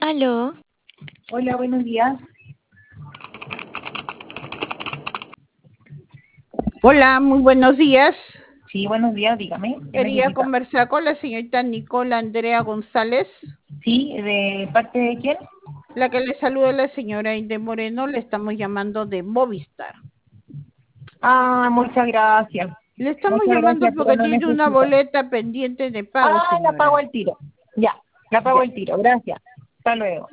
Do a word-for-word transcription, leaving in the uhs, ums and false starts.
Aló, Hola, buenos días. Hola, muy buenos días. Sí, buenos días, dígame. ¿Qué Quería necesita? conversar con la señorita Nicola Andrea González. Sí, ¿de parte de quién? La que le saluda la señora Inde Moreno, le estamos llamando de Movistar. Ah, muchas gracias. Le estamos Muchas llamando gracias, pero porque no tiene una necesito. boleta pendiente de pago, Ah, la pago señora. al tiro. Ya, la pago Ya. al tiro. Gracias. Hasta luego.